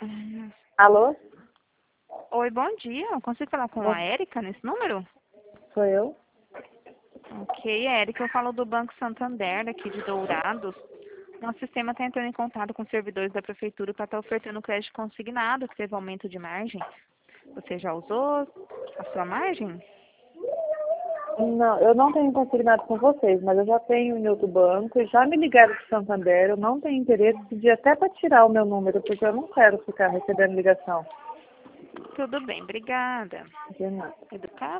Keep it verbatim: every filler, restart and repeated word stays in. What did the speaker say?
Hum. Alô? Oi, bom dia. Eu consigo falar com a Bom, Érica nesse número? sou eu? Ok, Érica, eu falo do Banco Santander, aqui de Dourados. Nosso sistema está entrando em contato com os servidores da prefeitura para estar ofertando crédito consignado, que teve aumento de margem. Você já usou a sua margem? Não, eu não tenho consignado com vocês, mas eu já tenho em outro banco e já me ligaram do Santander. Eu não tenho interesse, pedi até para tirar o meu número, porque eu não quero ficar recebendo ligação. Tudo bem, obrigada. De nada. Educado?